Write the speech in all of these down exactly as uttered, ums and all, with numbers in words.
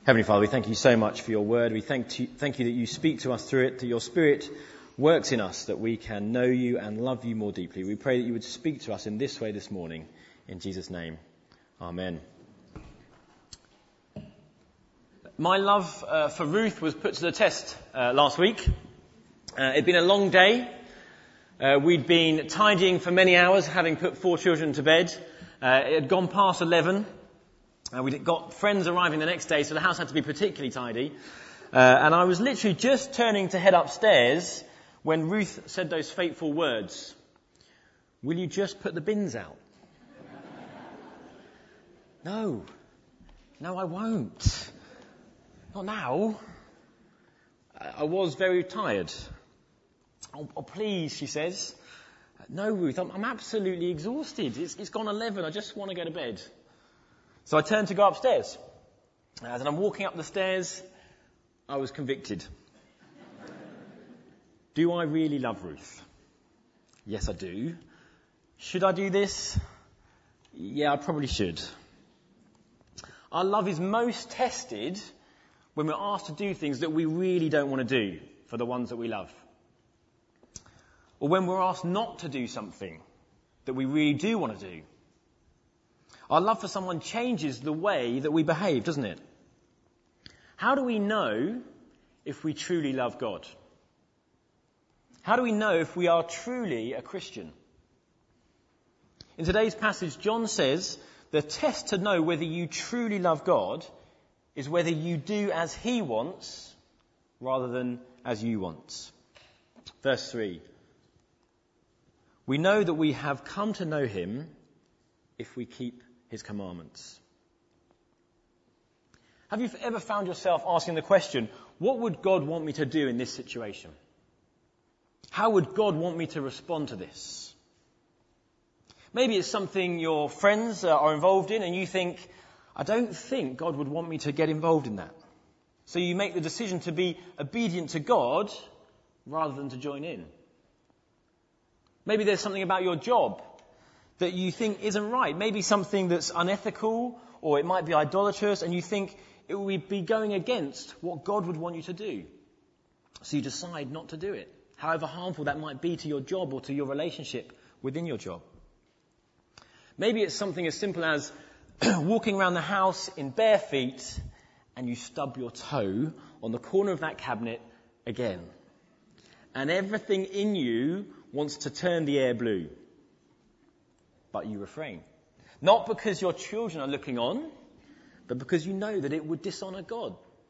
Heavenly Father, we thank you so much for your word. We thank you, thank you that you speak to us through it, that your Spirit works in us, that we can know you and love you more deeply. We pray that you would speak to us in this way this morning. In Jesus' name, amen. My love uh, for Ruth was put to the test uh, last week. Uh, it'd been a long day. Uh, we'd been tidying for many hours, having put four children to bed. Uh, it had gone past eleven. Uh, we'd got friends arriving the next day, so the house had to be particularly tidy. Uh, and I was literally just turning to head upstairs when Ruth said those fateful words, "Will you just put the bins out?" No. No, I won't. Not now. I was very tired. Oh, oh please, she says. No, Ruth, I'm, I'm absolutely exhausted. It's, it's gone eleven. I just want to go to bed. So I turned to go upstairs. As I'm walking up the stairs, I was convicted. Do I really love Ruth? Yes, I do. Should I do this? Yeah, I probably should. Our love is most tested when we're asked to do things that we really don't want to do for the ones that we love. Or when we're asked not to do something that we really do want to do. Our love for someone changes the way that we behave, doesn't it? How do we know if we truly love God? How do we know if we are truly a Christian? In today's passage, John says the test to know whether you truly love God is whether you do as he wants rather than as you want. Verse three. We know that we have come to know him if we keep his commandments. Have you ever found yourself asking the question, what would God want me to do in this situation? How would God want me to respond to this? Maybe it's something your friends are involved in and you think, I don't think God would want me to get involved in that. So you make the decision to be obedient to God rather than to join in. Maybe there's something about your job that you think isn't right. Maybe something that's unethical, or it might be idolatrous, and you think it would be going against what God would want you to do. So you decide not to do it, however harmful that might be to your job or to your relationship within your job. Maybe it's something as simple as walking around the house in bare feet and you stub your toe on the corner of that cabinet again. And everything in you wants to turn the air blue. But you refrain. Not because your children are looking on, but because you know that it would dishonour God.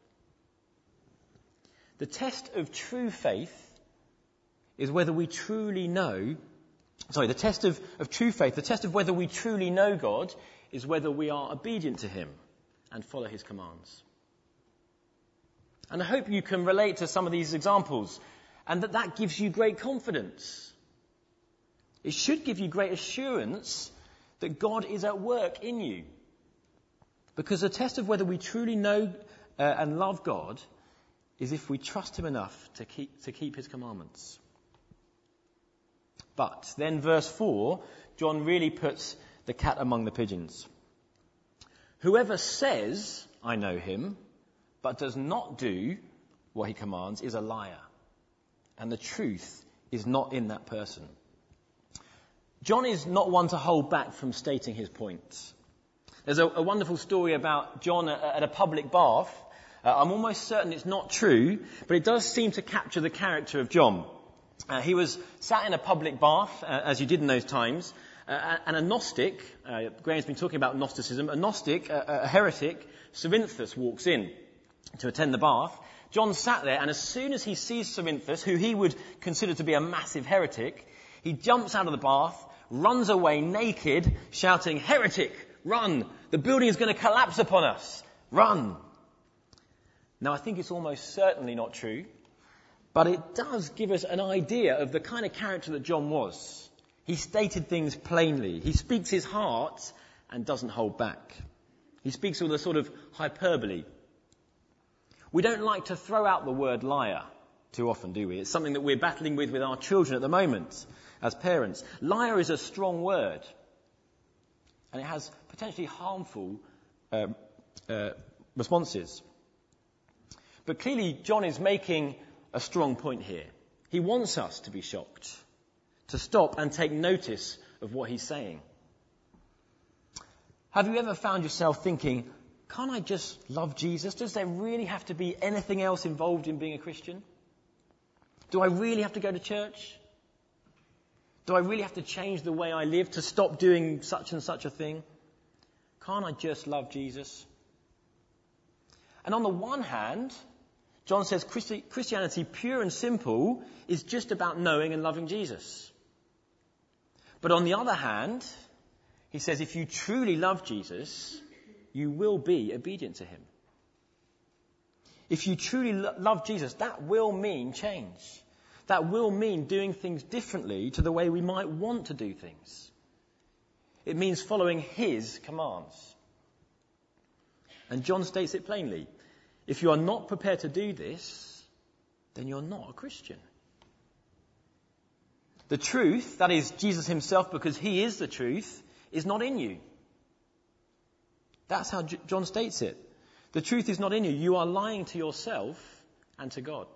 The test of true faith is whether we truly know, sorry, the test of, of true faith, the test of whether we truly know God is whether we are obedient to him and follow his commands. And I hope you can relate to some of these examples and that that gives you great confidence. It should give you great assurance that God is at work in you. Because the test of whether we truly know uh, and love God is if we trust him enough to keep, to keep his commandments. But then verse four, John really puts the cat among the pigeons. Whoever says, I know him, but does not do what he commands is a liar. And the truth is not in that person. John is not one to hold back from stating his points. There's a, a wonderful story about John at, at a public bath. Uh, I'm almost certain it's not true, but it does seem to capture the character of John. Uh, he was sat in a public bath, uh, as you did in those times, uh, and a Gnostic, uh, Graham's been talking about Gnosticism, a Gnostic, a, a heretic, Cerinthus, walks in to attend the bath. John sat there, and as soon as he sees Cerinthus, who he would consider to be a massive heretic, he jumps out of the bath, runs away naked, shouting, "Heretic, run! The building is going to collapse upon us! Run!" Now, I think it's almost certainly not true, but it does give us an idea of the kind of character that John was. He stated things plainly. He speaks his heart and doesn't hold back. He speaks with a sort of hyperbole. We don't like to throw out the word liar too often, do we? It's something that we're battling with with our children at the moment as parents. Liar is a strong word, and it has potentially harmful uh, uh, responses. But clearly, John is making a strong point here. He wants us to be shocked, to stop and take notice of what he's saying. Have you ever found yourself thinking, can't I just love Jesus? Does there really have to be anything else involved in being a Christian? Do I really have to go to church? Do I really have to change the way I live to stop doing such and such a thing? Can't I just love Jesus? And on the one hand, John says Christi- Christianity, pure and simple, is just about knowing and loving Jesus. But on the other hand, he says if you truly love Jesus, you will be obedient to him. If you truly lo- love Jesus, that will mean change. That will mean doing things differently to the way we might want to do things. It means following his commands. And John states it plainly. If you are not prepared to do this, then you're not a Christian. The truth, that is Jesus himself, because he is the truth, is not in you. That's how J- John states it. The truth is not in you. You are lying to yourself and to God.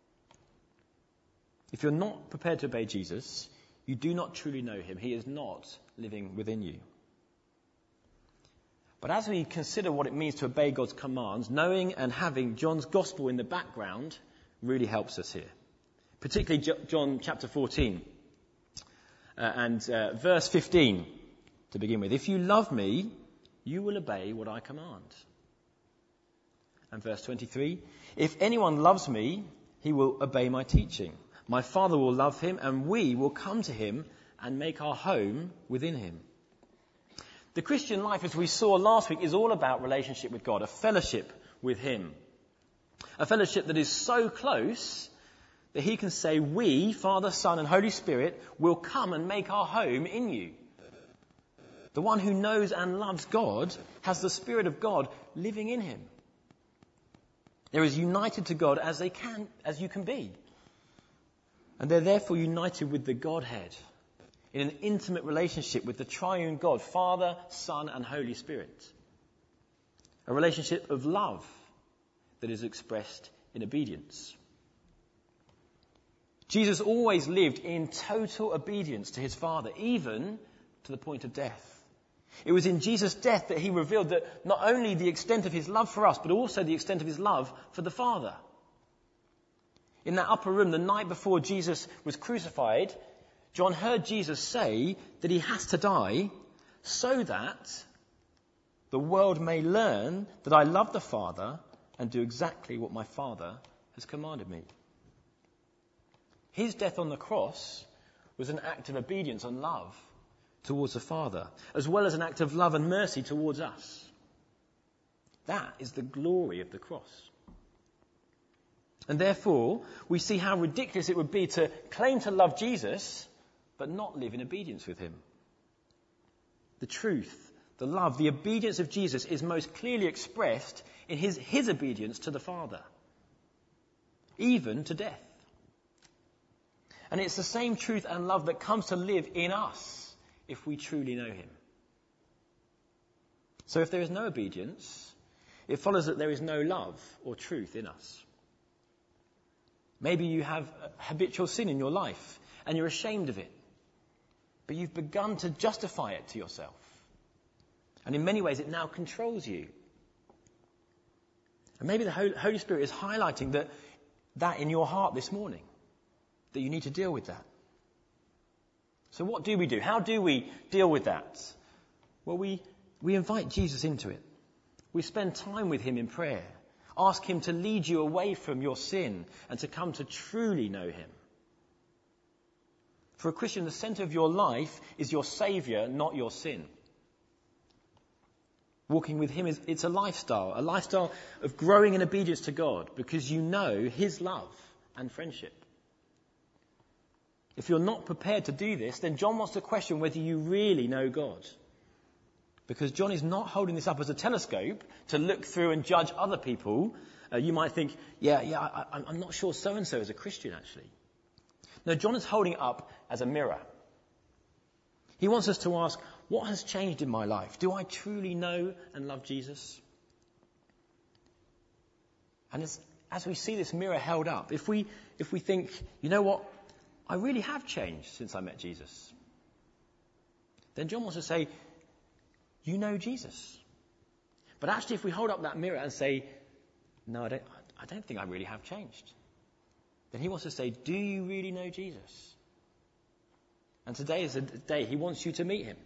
If you're not prepared to obey Jesus, you do not truly know him. He is not living within you. But as we consider what it means to obey God's commands, knowing and having John's gospel in the background really helps us here. Particularly J- John chapter fourteen uh, and uh, verse fifteen to begin with. If you love me, you will obey what I command. And verse twenty-three, if anyone loves me, he will obey my teaching. My Father will love him, and we will come to him and make our home within him. The Christian life, as we saw last week, is all about relationship with God, a fellowship with him. A fellowship that is so close that he can say, we, Father, Son, and Holy Spirit, will come and make our home in you. The one who knows and loves God has the Spirit of God living in him. They're as united to God as they can, as you can be. And they're therefore united with the Godhead in an intimate relationship with the triune God, Father, Son, and Holy Spirit. A relationship of love that is expressed in obedience. Jesus always lived in total obedience to his Father, even to the point of death. It was in Jesus' death that he revealed that not only the extent of his love for us, but also the extent of his love for the Father. In that upper room, the night before Jesus was crucified, John heard Jesus say that he has to die so that the world may learn that I love the Father and do exactly what my Father has commanded me. His death on the cross was an act of obedience and love towards the Father, as well as an act of love and mercy towards us. That is the glory of the cross. And therefore, we see how ridiculous it would be to claim to love Jesus, but not live in obedience with him. The truth, the love, the obedience of Jesus is most clearly expressed in his, his obedience to the Father, even to death. And it's the same truth and love that comes to live in us if we truly know him. So if there is no obedience, it follows that there is no love or truth in us. Maybe you have habitual sin in your life and you're ashamed of it, but you've begun to justify it to yourself. And in many ways it now controls you. And maybe the Holy Spirit is highlighting that, that in your heart this morning, that you need to deal with that. So what do we do? How do we deal with that? Well, we, we invite Jesus into it. We spend time with him in prayer. Ask him to lead you away from your sin and to come to truly know him. For a Christian, the centre of your life is your Saviour, not your sin. Walking with him, is it's a lifestyle, a lifestyle of growing in obedience to God because you know his love and friendship. If you're not prepared to do this, then John wants to question whether you really know God. Because John is not holding this up as a telescope to look through and judge other people. Uh, you might think, yeah, yeah, I, I'm not sure so-and-so is a Christian, actually. No, John is holding it up as a mirror. He wants us to ask, what has changed in my life? Do I truly know and love Jesus? And as, as we see this mirror held up, if we, if we think, you know what, I really have changed since I met Jesus, then John wants to say, you know Jesus. But actually, if we hold up that mirror and say, no, I don't, I don't think I really have changed, then he wants to say, do you really know Jesus? And today is a day he wants you to meet him.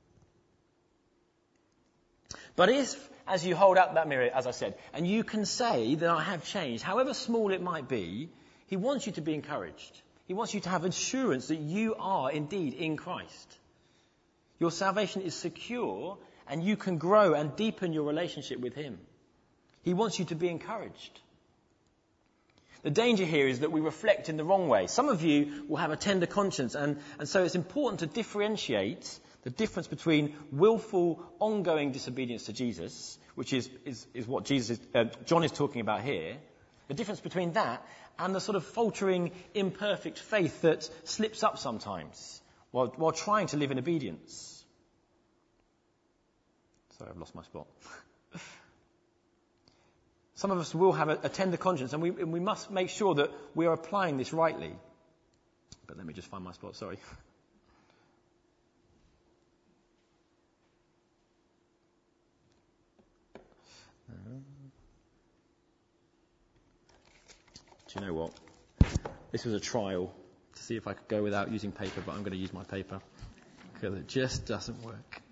But if, as you hold up that mirror, as I said, and you can say that I have changed, however small it might be, he wants you to be encouraged. He wants you to have assurance that you are indeed in Christ. Your salvation is secure and you can grow and deepen your relationship with him. He wants you to be encouraged. The danger here is that we reflect in the wrong way. Some of you will have a tender conscience, and, and so it's important to differentiate the difference between willful, ongoing disobedience to Jesus, which is, is, is what Jesus is, uh, John is talking about here, the difference between that and the sort of faltering, imperfect faith that slips up sometimes while, while trying to live in obedience. Sorry, I've lost my spot. Some of us will have a, a tender conscience, and we, and we must make sure that we are applying this rightly. But let me just find my spot, sorry. Do you know what? This was a trial to see if I could go without using paper, but I'm going to use my paper because it just doesn't work.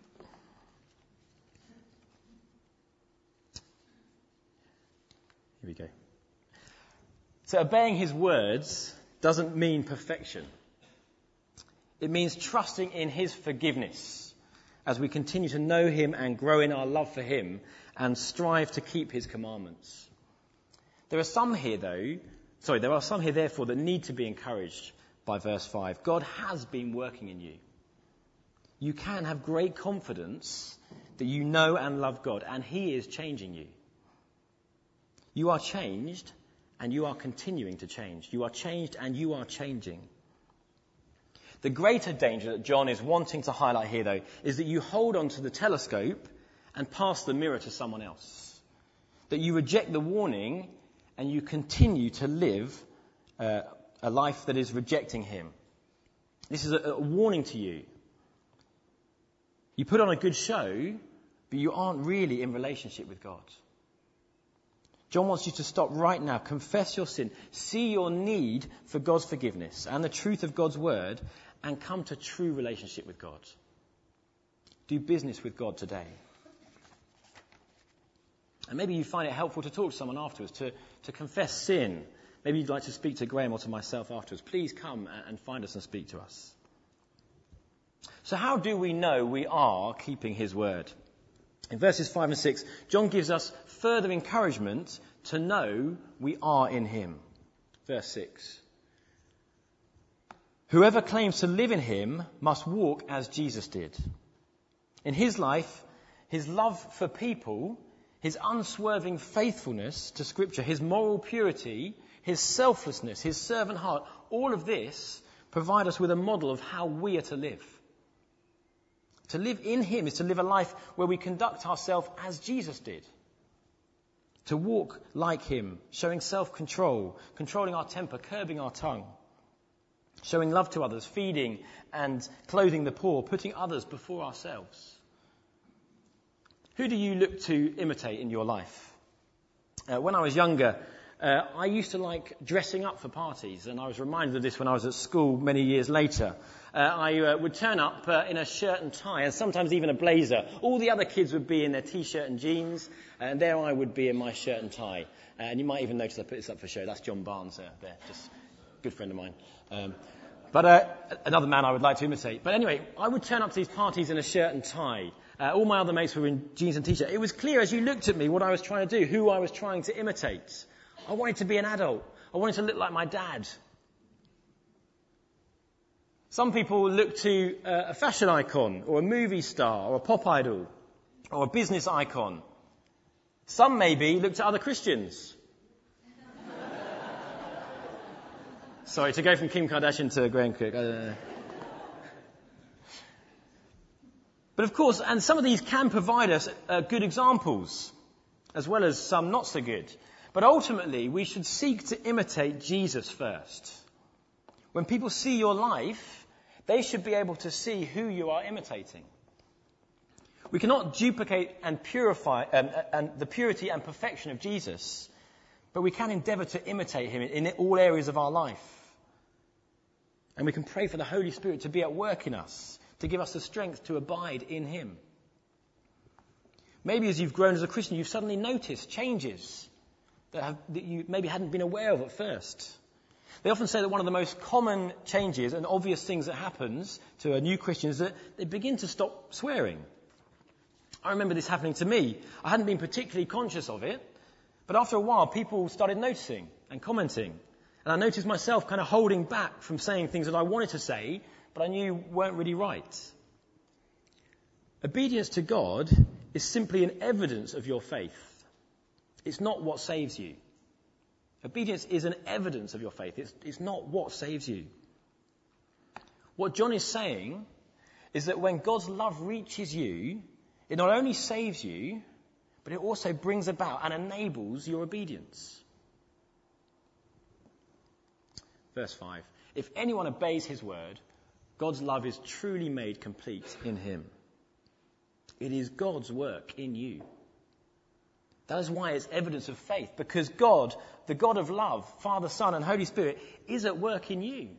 Here we go. So obeying his words doesn't mean perfection. It means trusting in his forgiveness as we continue to know him and grow in our love for him and strive to keep his commandments. There are some here, though, sorry, there are some here, therefore, that need to be encouraged by verse five. God has been working in you. You can have great confidence that you know and love God, and he is changing you. You are changed, and you are continuing to change. You are changed, and you are changing. The greater danger that John is wanting to highlight here, though, is that you hold on to the telescope and pass the mirror to someone else. That you reject the warning and you continue to live uh, a life that is rejecting him. This is a, a warning to you. You put on a good show, but you aren't really in relationship with God. John wants you to stop right now, confess your sin, see your need for God's forgiveness and the truth of God's word, and come to true relationship with God. Do business with God today. And maybe you find it helpful to talk to someone afterwards, to, to confess sin. Maybe you'd like to speak to Graham or to myself afterwards. Please come and find us and speak to us. So how do we know we are keeping his word? In verses five and six, John gives us further encouragement to know we are in him. Verse six. Whoever claims to live in him must walk as Jesus did. In his life, his love for people, his unswerving faithfulness to Scripture, his moral purity, his selflessness, his servant heart, all of this provide us with a model of how we are to live. To live in him is to live a life where we conduct ourselves as Jesus did. To walk like him, showing self-control, controlling our temper, curbing our tongue, showing love to others, feeding and clothing the poor, putting others before ourselves. Who do you look to imitate in your life? Uh, when I was younger, uh, I used to like dressing up for parties, and I was reminded of this when I was at school many years later. Uh, I uh, would turn up uh, in a shirt and tie, and sometimes even a blazer. All the other kids would be in their t-shirt and jeans, and there I would be in my shirt and tie. Uh, and you might even notice I put this up for show. That's John Barnes uh, there, just a good friend of mine. Um, but uh, another man I would like to imitate. But anyway, I would turn up to these parties in a shirt and tie. Uh, all my other mates were in jeans and t-shirt. It was clear as you looked at me what I was trying to do, who I was trying to imitate. I wanted to be an adult. I wanted to look like my dad. Some people look to uh, a fashion icon or a movie star or a pop idol or a business icon. Some maybe look to other Christians. Sorry, to go from Kim Kardashian to Graham Cook. I don't know. But of course, and some of these can provide us uh, good examples, as well as some not so good. But ultimately, we should seek to imitate Jesus first. When people see your life, they should be able to see who you are imitating. We cannot duplicate and purify um, and the purity and perfection of Jesus, but we can endeavour to imitate him in all areas of our life. And we can pray for the Holy Spirit to be at work in us, to give us the strength to abide in him. Maybe as you've grown as a Christian, you've suddenly noticed changes that, have, that you maybe hadn't been aware of at first. They often say that one of the most common changes and obvious things that happens to a new Christian is that they begin to stop swearing. I remember this happening to me. I hadn't been particularly conscious of it, but after a while people started noticing and commenting. And I noticed myself kind of holding back from saying things that I wanted to say, but I knew weren't really right. Obedience to God is simply an evidence of your faith. It's not what saves you. Obedience is an evidence of your faith. It's, it's not what saves you. What John is saying is that when God's love reaches you, it not only saves you, but it also brings about and enables your obedience. Verse five. If anyone obeys his word, God's love is truly made complete in him. It is God's work in you. That is why it's evidence of faith, because God, the God of love, Father, Son, and Holy Spirit, is at work in you.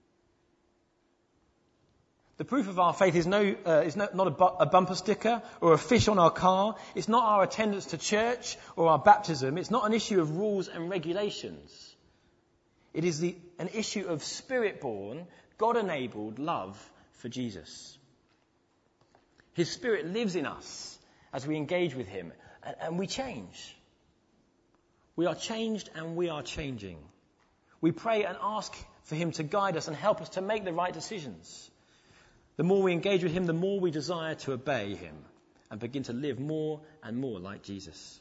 The proof of our faith is, no, uh, is no, not a, bu- a bumper sticker or a fish on our car. It's not our attendance to church or our baptism. It's not an issue of rules and regulations. It is the, an issue of Spirit-born, God-enabled love for Jesus. His Spirit lives in us as we engage with him, and, and we change. We are changed and we are changing. We pray and ask for him to guide us and help us to make the right decisions. The more we engage with him, the more we desire to obey him and begin to live more and more like Jesus.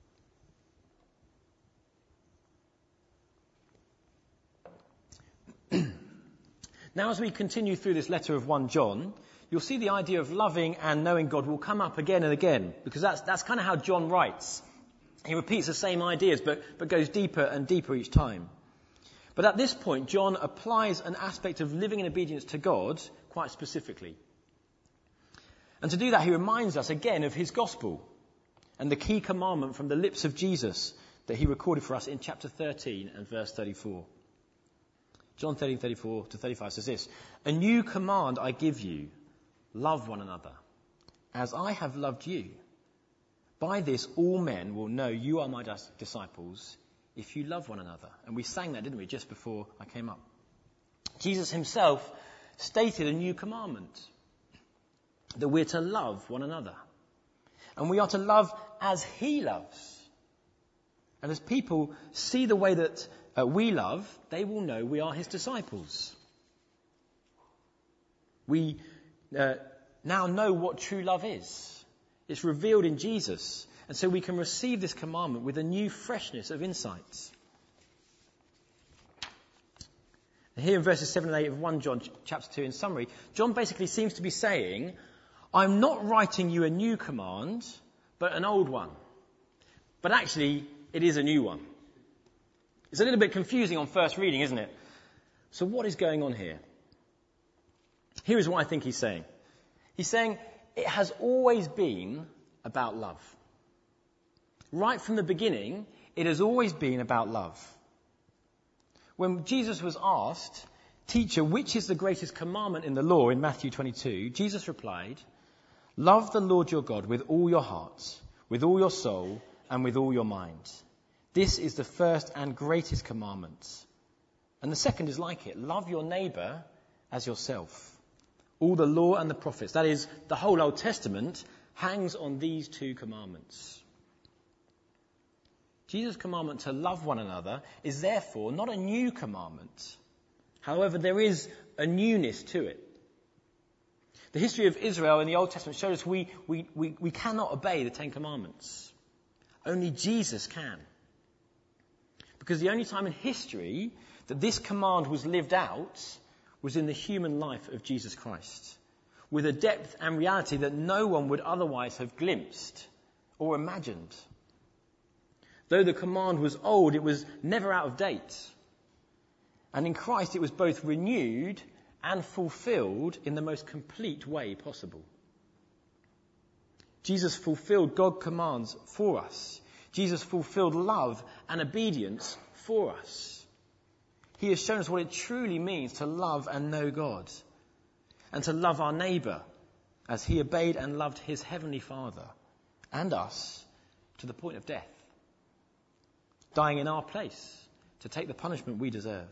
Now, as we continue through this letter of First John, you'll see the idea of loving and knowing God will come up again and again, because that's, that's kind of how John writes. He repeats the same ideas, but, but goes deeper and deeper each time. But at this point, John applies an aspect of living in obedience to God quite specifically. And to do that, he reminds us again of his gospel and the key commandment from the lips of Jesus that he recorded for us in chapter thirteen and verse thirty-four. John thirteen, thirty-four to thirty-five says this: "A new command I give you, love one another, as I have loved you. By this all men will know you are my disciples, if you love one another." And we sang that, didn't we, just before I came up. Jesus himself stated a new commandment, that we're to love one another. And we are to love as he loves. And as people see the way that uh, we love, they will know we are his disciples. We uh, now know what true love is. It's revealed in Jesus. And so we can receive this commandment with a new freshness of insights. And here in verses seven and eight of First John chapter two, in summary, John basically seems to be saying, I'm not writing you a new command, but an old one. But actually, it is a new one. It's a little bit confusing on first reading, isn't it? So what is going on here? Here is what I think he's saying. He's saying it has always been about love. Right from the beginning, it has always been about love. When Jesus was asked, "Teacher, which is the greatest commandment in the law?" in Matthew twenty-two, Jesus replied, "Love the Lord your God with all your heart, with all your soul, and with all your mind. This is the first and greatest commandment. And the second is like it. Love your neighbour as yourself." All the law and the prophets, that is, the whole Old Testament, hangs on these two commandments. Jesus' commandment to love one another is therefore not a new commandment. However, there is a newness to it. The history of Israel in the Old Testament shows us we, we, we, we cannot obey the Ten Commandments. Only Jesus can. Because the only time in history that this command was lived out was in the human life of Jesus Christ, with a depth and reality that no one would otherwise have glimpsed or imagined. Though the command was old, it was never out of date. And in Christ, it was both renewed and fulfilled in the most complete way possible. Jesus fulfilled God's commands for us. Jesus fulfilled love and obedience for us. He has shown us what it truly means to love and know God, and to love our neighbour as he obeyed and loved his heavenly Father and us to the point of death, dying in our place to take the punishment we deserve.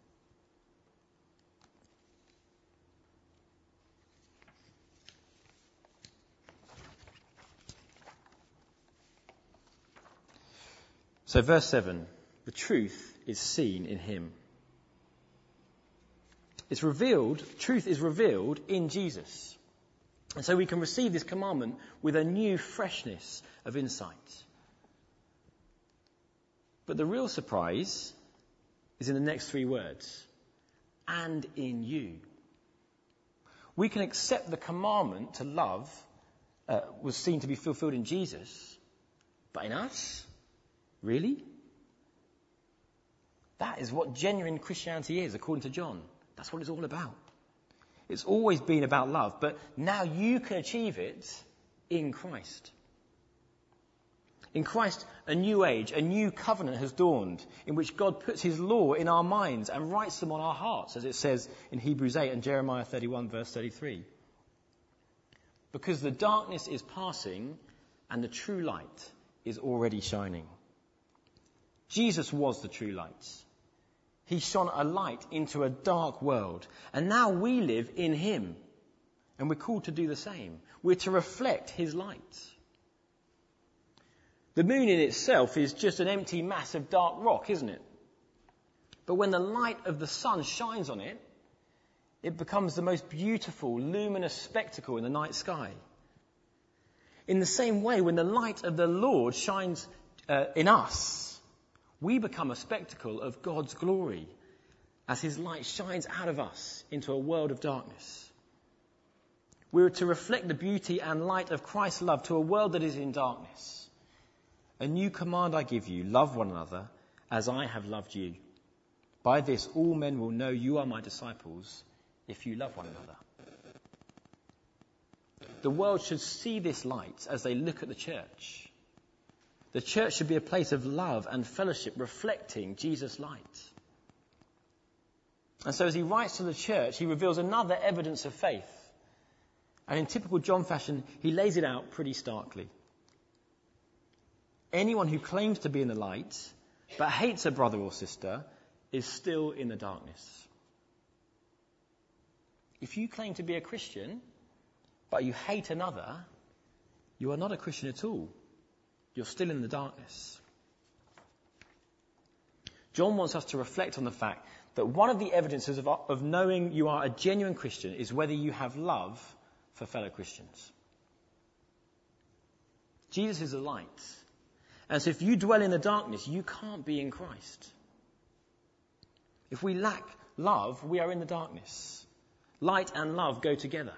So verse seven, the truth is seen in him. It's revealed, truth is revealed in Jesus. And so we can receive this commandment with a new freshness of insight. But the real surprise is in the next three words, and in you. We can accept the commandment to love uh, was seen to be fulfilled in Jesus, but in us? Really? That is what genuine Christianity is, according to John. That's what it's all about. It's always been about love, but now you can achieve it in Christ. In Christ, a new age, a new covenant has dawned, in which God puts his law in our minds and writes them on our hearts, as it says in Hebrews eight and Jeremiah thirty-one, verse thirty-three. Because the darkness is passing and the true light is already shining. Jesus was the true light. He shone a light into a dark world, and now we live in him, and we're called to do the same. We're to reflect his light. The moon in itself is just an empty mass of dark rock, isn't it? But when the light of the sun shines on it, it becomes the most beautiful, luminous spectacle in the night sky. In the same way, when the light of the Lord shines uh, in us, we become a spectacle of God's glory as his light shines out of us into a world of darkness. We are to reflect the beauty and light of Christ's love to a world that is in darkness. A new command I give you, love one another as I have loved you. By this all men will know you are my disciples if you love one another. The world should see this light as they look at the church. The church should be a place of love and fellowship reflecting Jesus' light. And so as he writes to the church, he reveals another evidence of faith. And in typical John fashion, he lays it out pretty starkly. Anyone who claims to be in the light but hates a brother or sister is still in the darkness. If you claim to be a Christian but you hate another, you are not a Christian at all. You're still in the darkness. John wants us to reflect on the fact that one of the evidences of, of knowing you are a genuine Christian is whether you have love for fellow Christians. Jesus is the light. And so if you dwell in the darkness, you can't be in Christ. If we lack love, we are in the darkness. Light and love go together.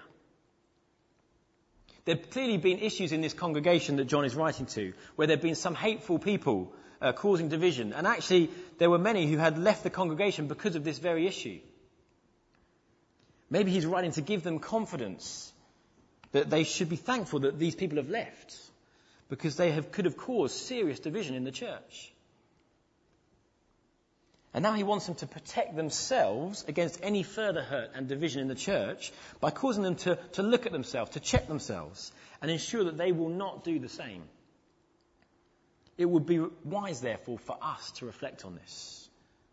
There have clearly been issues in this congregation that John is writing to, where there have been some hateful people uh, causing division. And actually, there were many who had left the congregation because of this very issue. Maybe he's writing to give them confidence that they should be thankful that these people have left, because they have, could have caused serious division in the church. And now he wants them to protect themselves against any further hurt and division in the church by causing them to, to look at themselves, to check themselves, and ensure that they will not do the same. It would be wise, therefore, for us to reflect on this.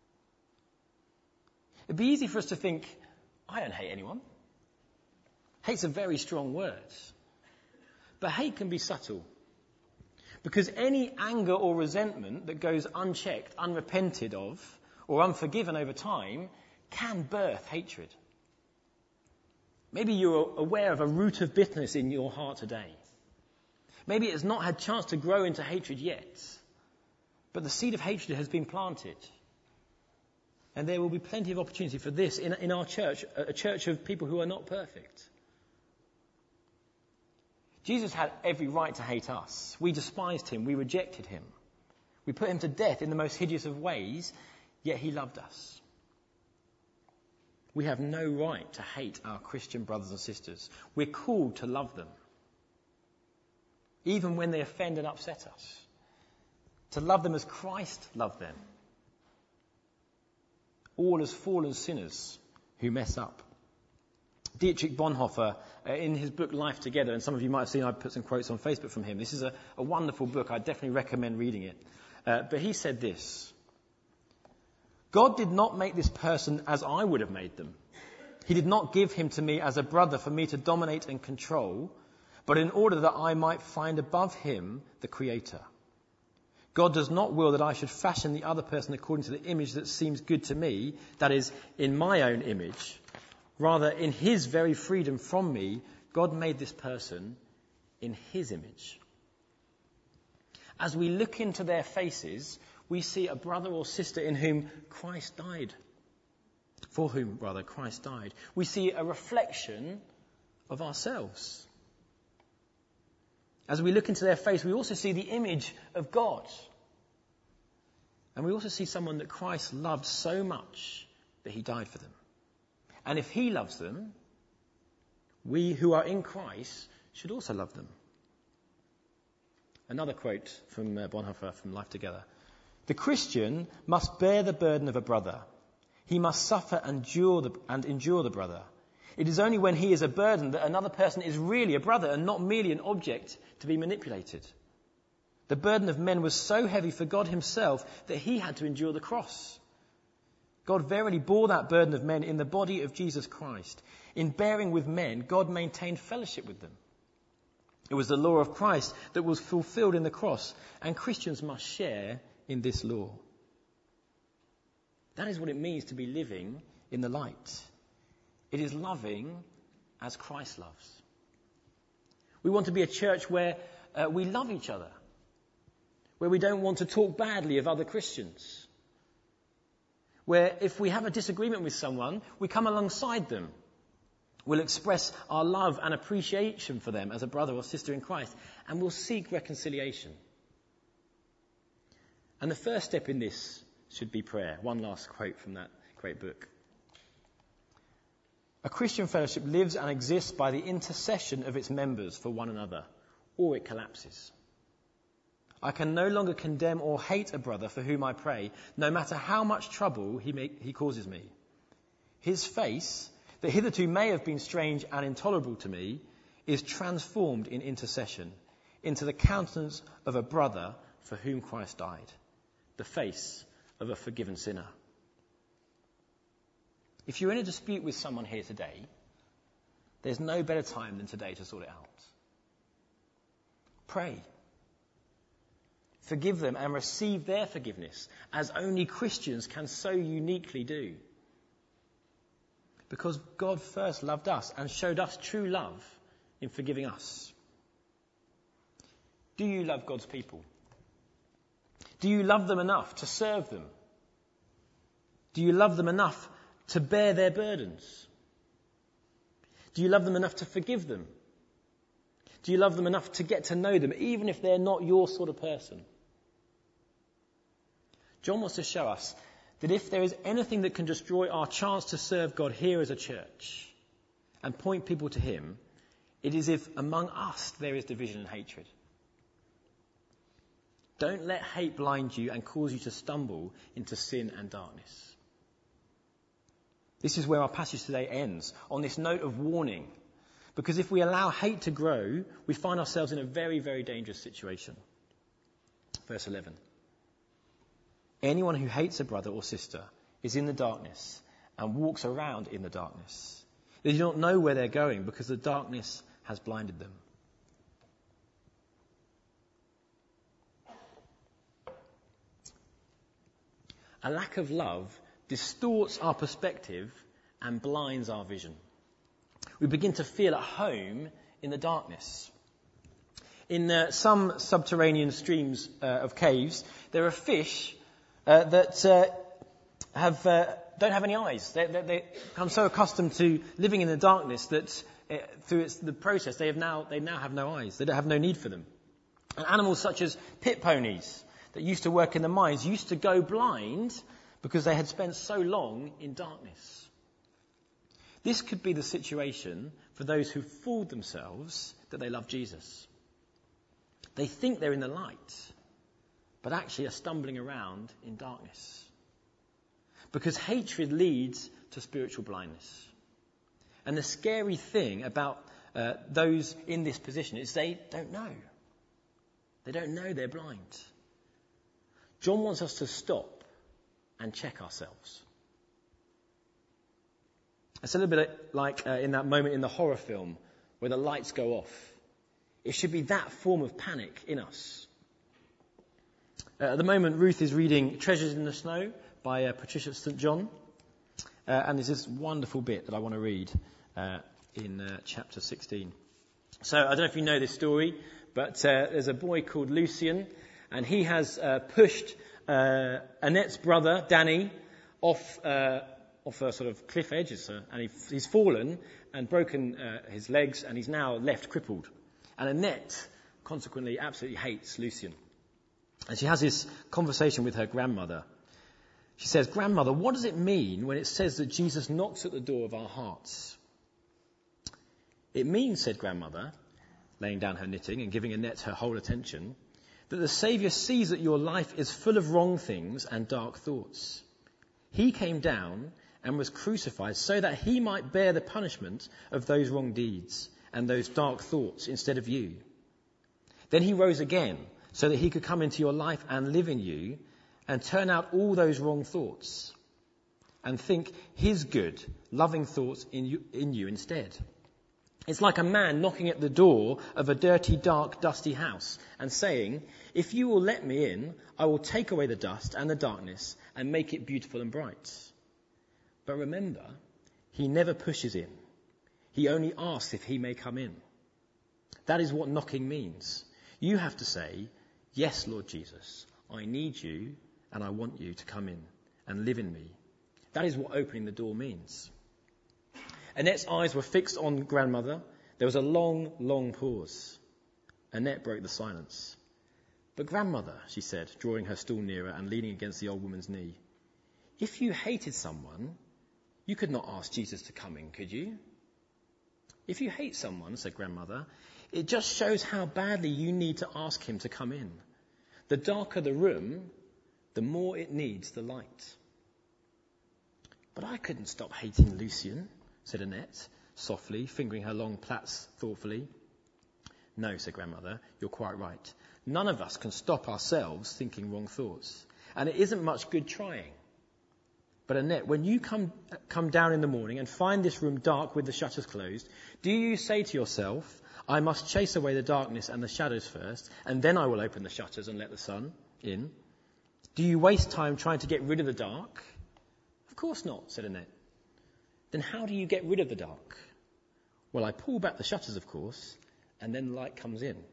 It'd be easy for us to think, I don't hate anyone. Hate's a very strong word. But hate can be subtle. Because any anger or resentment that goes unchecked, unrepented of, or unforgiven over time can birth hatred. Maybe you're aware of a root of bitterness in your heart today. Maybe it has not had chance to grow into hatred yet, but the seed of hatred has been planted. And there will be plenty of opportunity for this in, in our church, a church of people who are not perfect. Jesus had every right to hate us. We despised him. We rejected him. We put him to death in the most hideous of ways, yet he loved us. We have no right to hate our Christian brothers and sisters. We're called to love them, even when they offend and upset us. To love them as Christ loved them. All as fallen sinners who mess up. Dietrich Bonhoeffer, uh, in his book Life Together, and some of you might have seen I put some quotes on Facebook from him. This is a, a wonderful book. I definitely recommend reading it. Uh, but he said this: God did not make this person as I would have made them. He did not give him to me as a brother for me to dominate and control, but in order that I might find above him the Creator. God does not will that I should fashion the other person according to the image that seems good to me, that is, in my own image. Rather, in his very freedom from me, God made this person in his image. As we look into their faces, we see a brother or sister in whom Christ died. For whom, rather, Christ died. We see a reflection of ourselves. As we look into their face, we also see the image of God. And we also see someone that Christ loved so much that he died for them. And if he loves them, we who are in Christ should also love them. Another quote from uh, Bonhoeffer from Life Together. The Christian must bear the burden of a brother. He must suffer and endure the, and endure the brother. It is only when he is a burden that another person is really a brother and not merely an object to be manipulated. The burden of men was so heavy for God himself that he had to endure the cross. God verily bore that burden of men in the body of Jesus Christ. In bearing with men, God maintained fellowship with them. It was the law of Christ that was fulfilled in the cross, and Christians must share in this law. That is what it means to be living in the light. It is loving as Christ loves. We want to be a church where uh, we love each other, where we don't want to talk badly of other Christians, where if we have a disagreement with someone, we come alongside them. We'll express our love and appreciation for them as a brother or sister in Christ, and we'll seek reconciliation. And the first step in this should be prayer. One last quote from that great book. A Christian fellowship lives and exists by the intercession of its members for one another, or it collapses. I can no longer condemn or hate a brother for whom I pray, no matter how much trouble he, may, he causes me. His face, that hitherto may have been strange and intolerable to me, is transformed in intercession into the countenance of a brother for whom Christ died, the face of a forgiven sinner. If you're in a dispute with someone here today, there's no better time than today to sort it out. Pray. Forgive them and receive their forgiveness, as only Christians can so uniquely do. Because God first loved us and showed us true love in forgiving us. Do you love God's people? Do you love them enough to serve them? Do you love them enough to bear their burdens? Do you love them enough to forgive them? Do you love them enough to get to know them, even if they're not your sort of person? John wants to show us that if there is anything that can destroy our chance to serve God here as a church and point people to him, it is if among us there is division and hatred. Don't let hate blind you and cause you to stumble into sin and darkness. This is where our passage today ends, on this note of warning. Because if we allow hate to grow, we find ourselves in a very, very dangerous situation. Verse eleven. Anyone who hates a brother or sister is in the darkness and walks around in the darkness. They do not know where they're going because the darkness has blinded them. A lack of love distorts our perspective and blinds our vision. We begin to feel at home in the darkness. In uh, some subterranean streams uh, of caves, there are fish uh, that uh, have uh, don't have any eyes. They, they, they become so accustomed to living in the darkness that uh, through its, the process they have now they now have no eyes. They don't have no need for them. And animals such as pit ponies, that used to work in the mines used to go blind because they had spent so long in darkness. This could be the situation for those who fooled themselves that they love Jesus. They think they're in the light, but actually are stumbling around in darkness. Because hatred leads to spiritual blindness. And the scary thing about uh, those in this position is they don't know. They don't know they're blind. John wants us to stop and check ourselves. It's a little bit like uh, in that moment in the horror film where the lights go off. It should be that form of panic in us. Uh, at the moment, Ruth is reading Treasures in the Snow by uh, Patricia Saint John. Uh, and there's this wonderful bit that I want to read uh, in uh, chapter sixteen. So I don't know if you know this story, but uh, there's a boy called Lucian, and he has uh, pushed uh, Annette's brother, Danny, off uh, off a sort of cliff edge, and he, he's fallen and broken uh, his legs, and he's now left crippled. And Annette, consequently, absolutely hates Lucian. And she has this conversation with her grandmother. She says, "Grandmother, what does it mean when it says that Jesus knocks at the door of our hearts?" "It means," said Grandmother, laying down her knitting and giving Annette her whole attention, "that the Saviour sees that your life is full of wrong things and dark thoughts. He came down and was crucified so that he might bear the punishment of those wrong deeds and those dark thoughts instead of you. Then he rose again so that he could come into your life and live in you and turn out all those wrong thoughts and think his good, loving thoughts in you, in you instead. It's like a man knocking at the door of a dirty, dark, dusty house and saying, 'If you will let me in, I will take away the dust and the darkness and make it beautiful and bright.' But remember, he never pushes in. He only asks if he may come in. That is what knocking means. You have to say, 'Yes, Lord Jesus, I need you and I want you to come in and live in me.' That is what opening the door means." Annette's eyes were fixed on Grandmother. There was a long, long pause. Annette broke the silence. "But Grandmother," she said, drawing her stool nearer and leaning against the old woman's knee, "if you hated someone, you could not ask Jesus to come in, could you?" "If you hate someone," said Grandmother, "it just shows how badly you need to ask him to come in. The darker the room, the more it needs the light." "But I couldn't stop hating Lucian," said Annette, softly, fingering her long plaits thoughtfully. "No," said Grandmother, "you're quite right. None of us can stop ourselves thinking wrong thoughts. And it isn't much good trying. But Annette, when you come come down in the morning and find this room dark with the shutters closed, do you say to yourself, 'I must chase away the darkness and the shadows first, and then I will open the shutters and let the sun in'? Do you waste time trying to get rid of the dark?" "Of course not," said Annette. "Then how do you get rid of the dark?" "Well, I pull back the shutters, of course, and then the light comes in."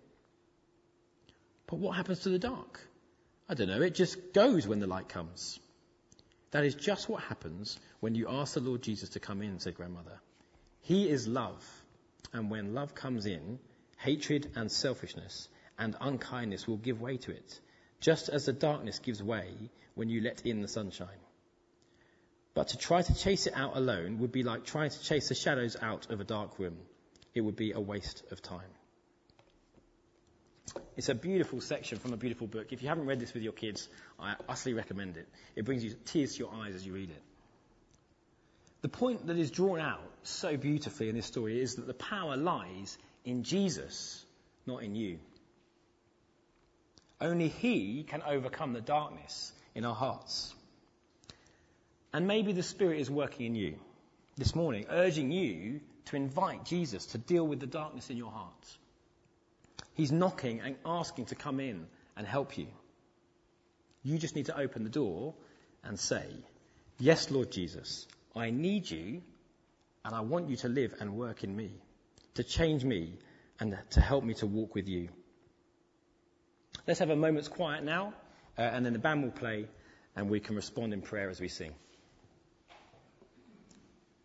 "But what happens to the dark?" "I don't know, it just goes when the light comes." "That is just what happens when you ask the Lord Jesus to come in," said Grandmother. "He is love, and when love comes in, hatred and selfishness and unkindness will give way to it, just as the darkness gives way when you let in the sunshine. But to try to chase it out alone would be like trying to chase the shadows out of a dark room. It would be a waste of time." It's a beautiful section from a beautiful book. If you haven't read this with your kids, I utterly recommend it. It brings you tears to your eyes as you read it. The point that is drawn out so beautifully in this story is that the power lies in Jesus, not in you. Only he can overcome the darkness in our hearts. And maybe the Spirit is working in you this morning, urging you to invite Jesus to deal with the darkness in your heart. He's knocking and asking to come in and help you. You just need to open the door and say, "Yes, Lord Jesus, I need you and I want you to live and work in me, to change me and to help me to walk with you." Let's have a moment's quiet now, uh, and then the band will play and we can respond in prayer as we sing.